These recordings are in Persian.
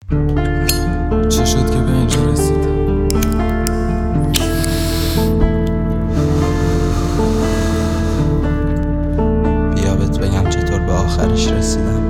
چه شد که به اینجا رسید؟ بیا بهت بگم چطور به آخرش رسیدم.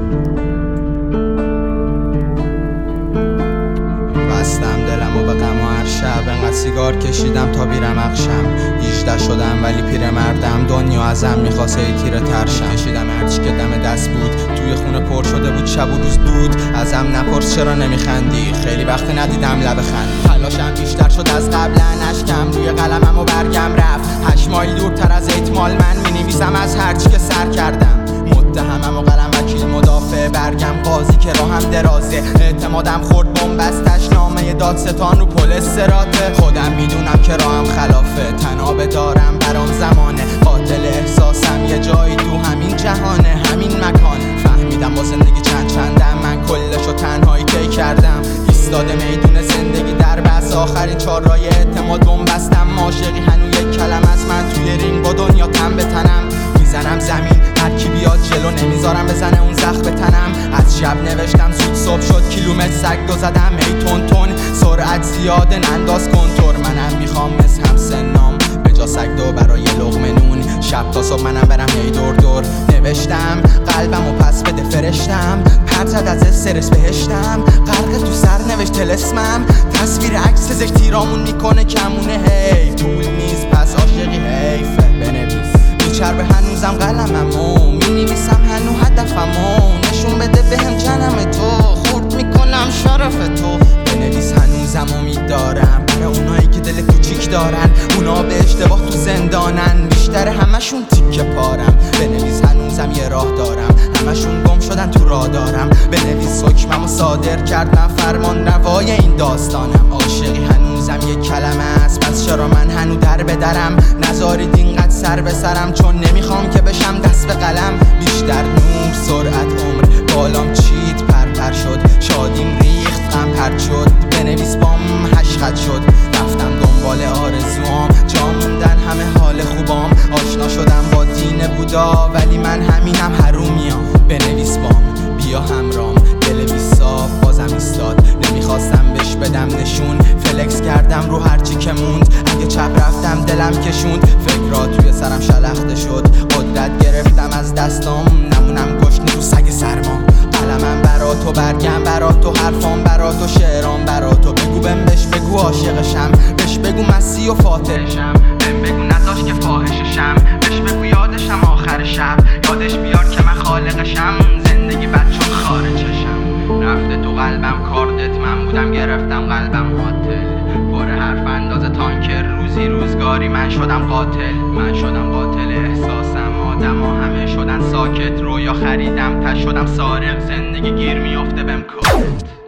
بستم دلمو به غم و هر شب انقدر سیگار کشیدم تا بیرمق شم. 18 شدم ولی پیرمردم، دنیا ازم میخواست ای تیره ترشم. کشیدم هرچی که دم دست بود، توی خونه پر شده بود شب و روز دود. ازم نپرس چرا نمیخندی، خیلی وقت ندیدم لب خندی. تلاشم بیشتر شد از قبل، اشکم روی قلمم و برگم رفت. 8 مایل دورتر از ایتمال من مینویسم از هرچی که سر کردم. متهمم و قلم وکیل مدافع، برگم قاضی که راهم درازه. اعتمادم خورد بنبستش، نامه دادستان رو پل استراته. خودم میدونم که راهم خلافه، تنابه دارم برام زمانه. قاتل احساسم یه جایی تو همین جهانه، همین مکانه. فهمیدم با زندگی چندم، من کلشو تنهایی طی کردم. ایستاده میدون زندگی در بس، آخرین چهارراه اعتماد بنبستم. عاشقی هنو یک کلمه از من توی رینگ با دنیا تن به تنم. میزنم زمین هر کی بیاد جلو، نمیذارم بزنه اون زخم به تنم. از شب نوشتم زود صبح شد، کیلومتر سگ دو زدم ای تون تون. سرعت زیاده ننداز کنتور، منم میخوام مثل همسنام به جا سگ دو برای لقمه نون. شب تا صبح منم برم ای دور دور. نوشتم قلبم و پس بده فرشتم، پر زد از استرس بهشتم. غرق تو سر نوشت تلسمم، تصویر عکس زش تیرامون میکنه کمونه. هی پول نیست پس عاشقی حیفه، بنویس میچربه هنوزم قلممو. مینویسم هنو هدفمو، نشون بده بهم جنم تو. خورد میکنم شرف تو، بنویس هنوزم امید دارم برای اونایی که دل کوچیک دارن. اونا به اشتباه تو زندانن، بیشتر همشون تیکه پارم. بنویس هنوزم یه راه دارم، همشون گم شدن تو راه دارم. بنویس حکممو صادر کرد، من فرمان روای این داستانم. عاشقی هنوزم یه کلمه است، پس چرا من هنو در به درم؟ نذارید اینقدر سر به سرم، چون نمیخوام که بشم دست به قلم. بیشتر نور سرعت عمر، بالام چید پر شد. شادیم ریخت غم پرد شد، بنویس بام حشقت شد. رفتم دنبال آرزوام، جا موندن همه حال خوبام. آشنا شدم با دین بودا، ولی من همینم حرومیام. بنویس بام بیا همرام، دل بی صاف بازم ایستاد. نمیخواستم بهش بدم نشون، فلکس کردم رو هرچی که موند. اگه چپ رفتم دلم کشوند، فکرها توی سرم شلخته شد. قدرت گرفتم از دستام، نمونم گشنه تو سگ سرما. قلمم برا تو، برگم برا تو، حرفام برا تو، شعرام برا تو. بگو بهم بهش بگو عاشقشم، بهش بگو مسیح و فاتحشم. بهم بگو نذاش که فاحششم، بهش بگو یادشم آخر شب. یادش بیار که من خالقشم، زندگی بد چون خارجشم. رفته تو قلبم کاردت، من بودم گرفتم قلبم قاتل. پر حرف اندازه تانکر، روزی روزگاری من شدم قاتل. من شدم قاتل احساسم، آدم ها همه شدن ساکت. رویا خریدم تش شدم سارق، زندگی گیر میافته بهم کات.